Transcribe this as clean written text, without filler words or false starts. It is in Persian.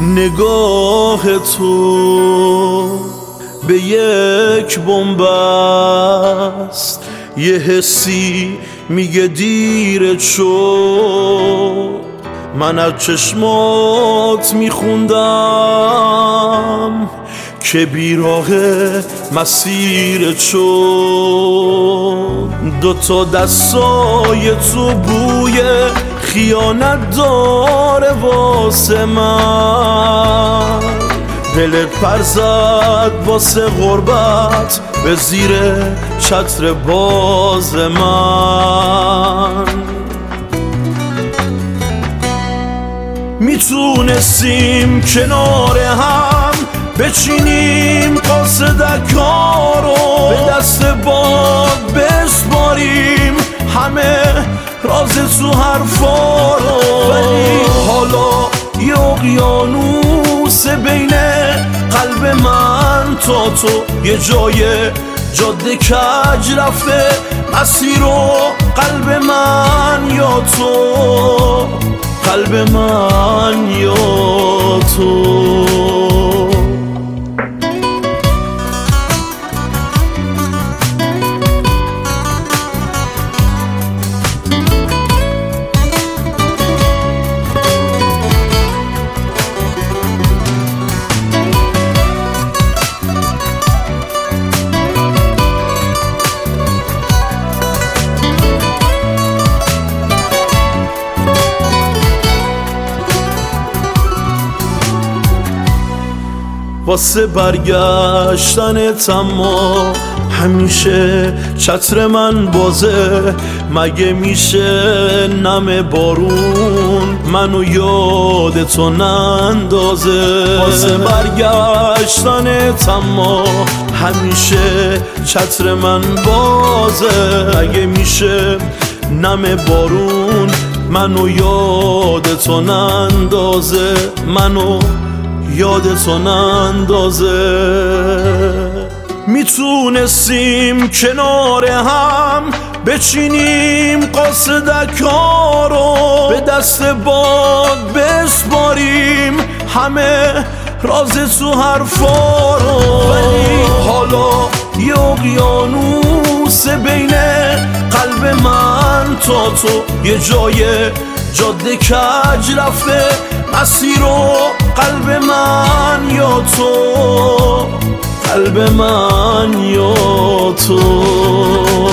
نگاه تو به یک بنبست، یه حسی میگه دیرت شد. من از چشمات میخوندم که بیراه مسیرت شد. دوتا دستای تو بوی خیانت داره واسه من. دلت پر زد واسه غربت به زیر چتر باز من. میتونستیم کنار هم بچینیم قاصدکارو، به دست باد بسپاریم همه راز تو حرفا رو. ولی حالا یه اقیانوس بین قلب من تا تو، یه جای جاده کج رفته مسیر و قلب من یا تو، قلب من یا تو. واسه برگشتنت اما همیشه چتر من بازه. مگه میشه نم بارون منو یادتو نندازه؟ واسه برگشتنت اما همیشه چتر من بازه. مگه میشه نم بارون منو یادتو نندازه؟ منو یادتو نندازه. میتونستیم کنار هم بچینیم قاصدکارو، به دست باد بسپاریم همه راز تو حرفا رو. ولی حالا یه اقیانوس بین قلب من تا تو، یه جای جاده کج رفته مسیر و قلب من یا تو، قلب من یا تو.